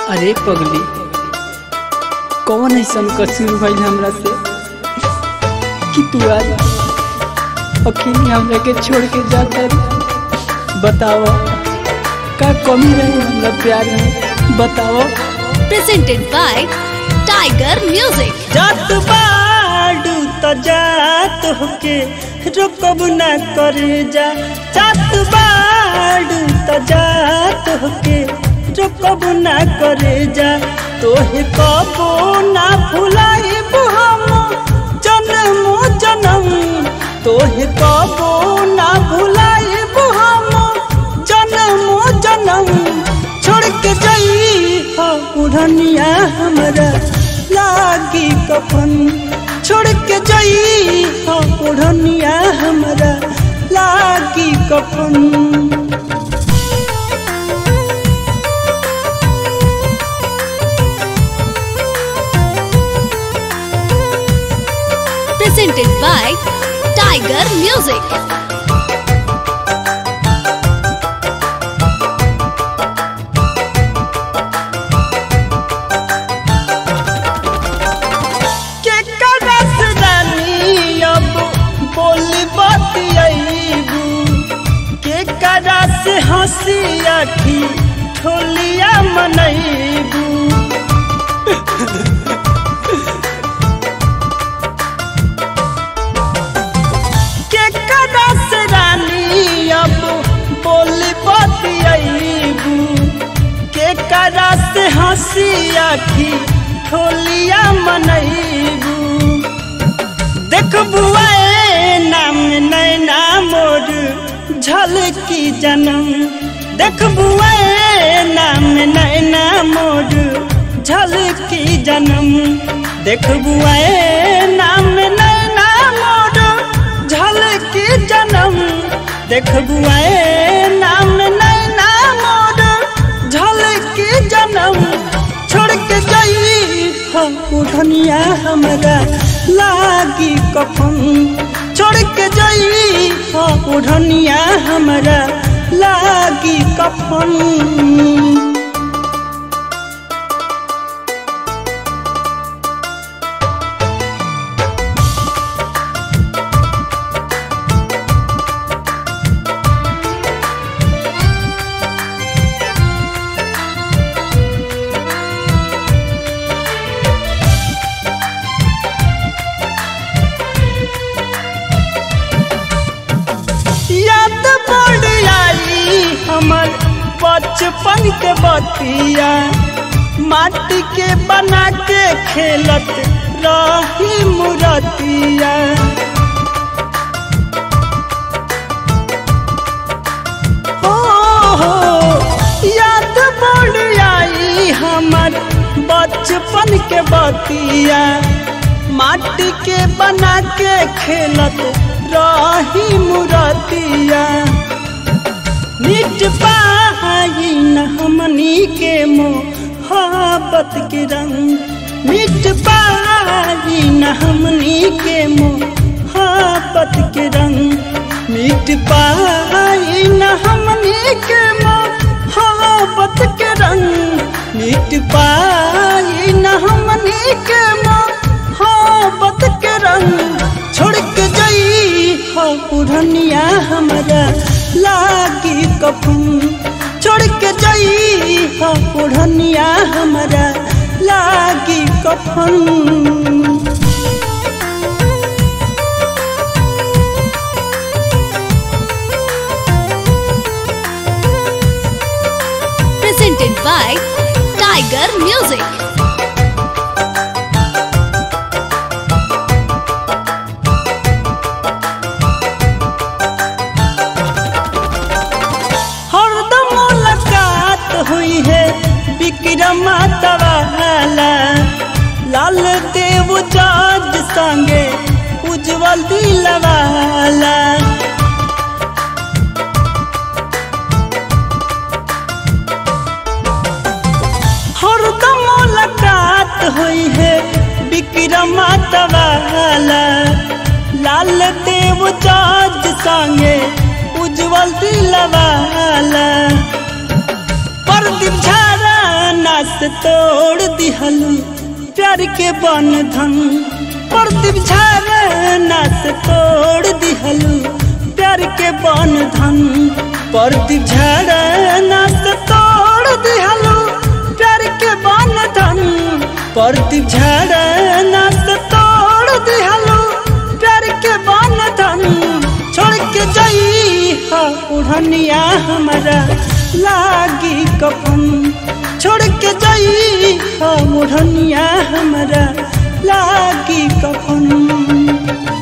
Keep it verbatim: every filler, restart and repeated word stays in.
अरे पगली, कौन ऐसन कसूर भइल हमरा से कि तू आज अकेली हमरा के छोड़ के जाता? बताओ का कमी रही हमरा प्यार में, बताओ। Presented by Tiger Music। जात बाडू त जात होके रोकब ना करे जा, जात बाडू त जात होके रोकब ना करे जा। तोहे कबो ना भुलाइब हम जन्मो जन्म, तोहे कबो ना भुलाइब हम जन्मो जन्म। छोड़ के जाई हो उड़निया हमरा लागी कफन, छोड़ के जाई हो उड़निया हमरा लागी कफन। Presented by Tiger Music। हंसी आखी ठोलिया मनैबू, के कदा से रानी अब बोली बतियाबू, के कदा से हंसी आखी ठोलिया मनैबू। देखबू नाम नैना मोर झलकी जन्म, देखबू नाम नैना मोर झलकी जन्म, देखबू नाम नैना मोर झलकी जन्म, देखबू नाम नैना मोर झलकी जन्म। छोड़ के जाई हो उड़निया हमरा लागी कफन, छोड़ के जाई हो उड़निया हमरा लागी कफन। याद पड़ आई हमर बचपन के बतिया, माटी के बना के खेलत रही मुरतिया। हो हो याद पड़ आई हमर बचपन के बतिया, माटी के बना के खेलत रही मुरतिया। मिट पाई न हमनी के मोहब्बत के रंग, मिट पाई न हमनी के मोहब्बत के रंग, मिट पाई न हमनी के मोहब्बत के रंग, मिट पाई न हमनी के मोहब्बत के रंग। छोड़ के जाई हो उड़निया हमरा लागी कफन, छोड़ के जाई हो उड़निया हमरा लागी कफन। Presented by Tiger Music। हुई है विक्रमा तवाला, लाल देव जाज संगे उज्जवल दिलवाला। हरदम मुलाकात हुई है विक्रमा तवाला, लाल देव जाज संगे उज्जवल दिलवाला। परदीप झारा नास तोड़ दिहलू प्यार के बंधन। प्रदीप झरना से तोड़ दिहलू प्यार के बंधन। प्रदीप झरना से तोड़ दिहलू प्यार के बंधन। प्रदीप झरना से तोड़ दिहलू प्यार के बंधन। छोड़ के जाई हा उड़निया हमारा लागी कफन। छोड़ के जाई हा उड़निया हमारा लागी कफन।